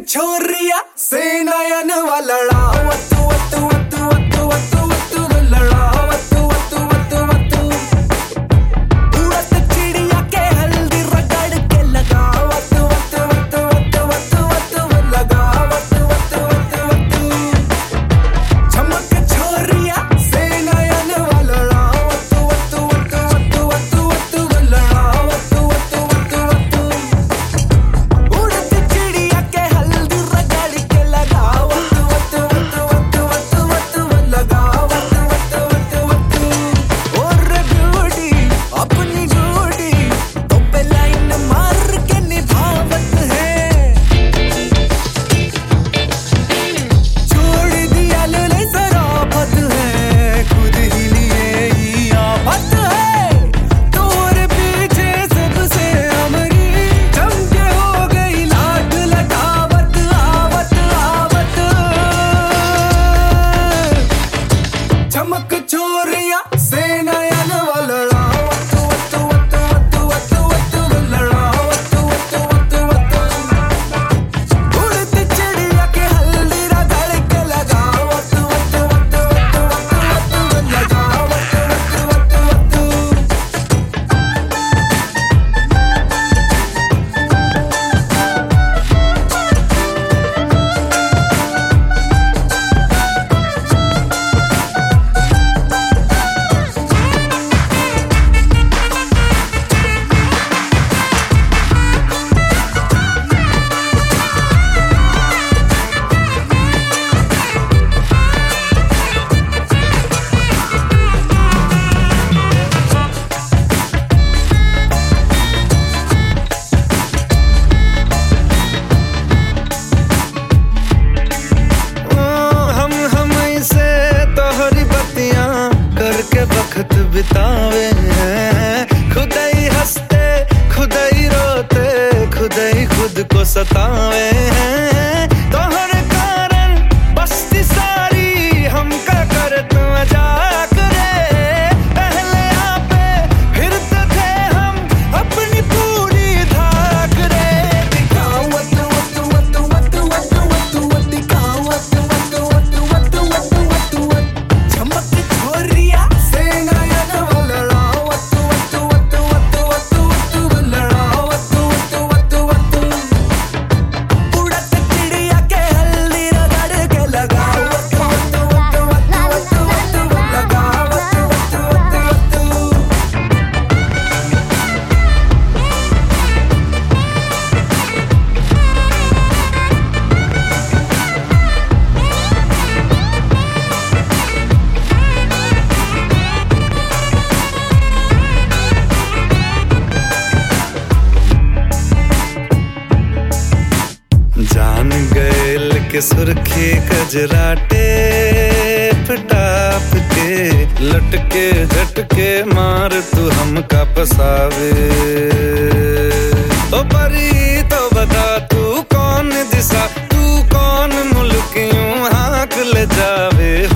छोरिया से नयन वाला वत्तु वत्तु वत्तु वत्तु वत्तु वत्तु लड़ा वत्तु वत्तु वत्तु वत्तु उड़त चिड़िया के हल्दी रगड़ के लगा वत्तु वत्तु वत्तु वत्तु वत्तु वत्तु लगा वत्तु वत्तु वत्तु वत्तु चमक छोरिया से नयन वाला वत्तु वत्तु वत्तु वत्तु वत्तु वत्तु लड़ा वत्तु वत्तु वत्तु वत्तु उड़त चिड़िया के हल्दी रगड़ के लगा वत्तु वत्तु वत्तु वत्तु वत्तु वत्तु लगा वत्तु वत्तु वत्तु वत्तु और ब्यूटी अपनी जोड़ी तो पे लाइन मार के निभावत है छोड़ दिया ले सराफत है खुद ही लिए ही आफत है तोरे पीछे सबसे हमारी चमके हो गई लाट लटावत आवत आवत चमक छोरिया से नयन वाला वत्तु वत्तु वत्तु वत्तु वत्तु वत्तु लड़ा वत्तु वत्तु वत्तु वत्तु उड़त चिड़िया के हल्दी रगड़ के लगा वत्तु वत्तु वत्तु वत्तु वत्तु वत्तु लगा वत्तु वत्तु वत्तु वत्तु हम से तोहरी बत्तियां करके वक्त बितावे हैं खुद ही हंसते खुद ही रोते खुद ही खुद को सतावे हैं तोहरे कारण बस्ती सारी हमका करत मजाक रे पहले आपे फिरते थे हम अपनी पूरी धाक रे दिखाओ वत्तु वत्तु वत्तु वत्तु वत्तु वत्तु वत्तु दिखाओ वत्तु वत्तु वत्तु वत्तु वत्तु वत्तु वत्तु चमक छोरिया से नयन वाला वत्तु वत्तु वत्तु वत्तु वत्तु वत्तु लड़ा वत्तु वत्तु वत्तु वत्तु उड़त चिड़िया के हल्दी रगड़ के लगा वत्तु वत्तु वत्तु वत्तु वत्तु वत्तु लगा वत्तु वत्तु वत्तु वत्तु जान गैल के सुर्खी कजराटे टाप के लटके झटके मार तू हमका पसावे ओ परी तो बता तू कौन दिशा तू कौन मुल्क यूं हाँक ले जावे